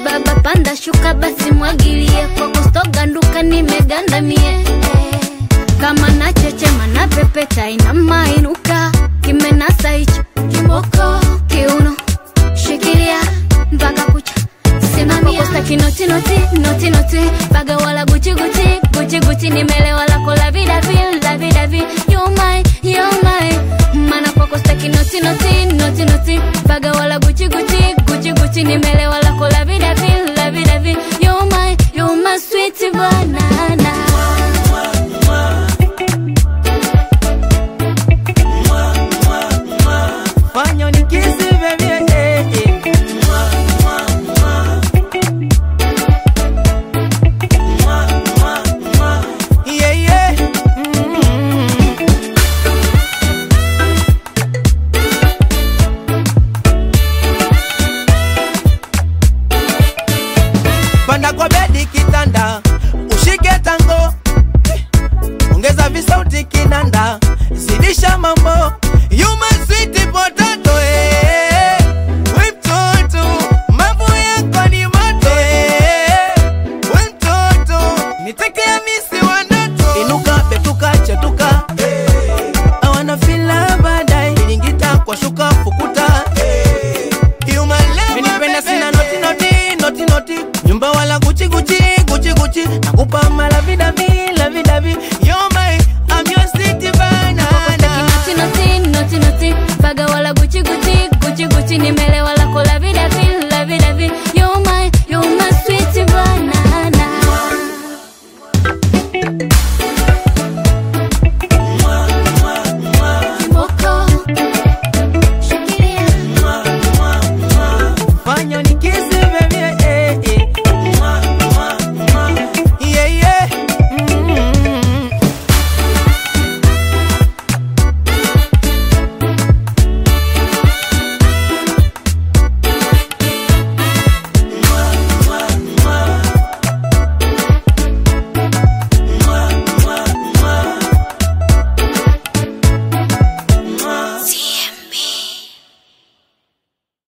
baba panda shuka basi mwagilie kwa kustoga nduka nimeganda mie kama na chechema na pepeta ina mainuka kimenasa hicho kimoko kiuno shikilia mpaka kucha simamia staki noti noti noti baga wala gucci gucci gucci gucci nimelewa lako la vida vi you're my mana kwa staki noti noti noti noti baga wala gucci gucci gucci gucci nimelewa lako la vida vi you're my sweet banana. Fanyo ni kisi baby yeah. Panda kwa bedi kitanda ushike tango ongeza visauti kinanda zidisha mambo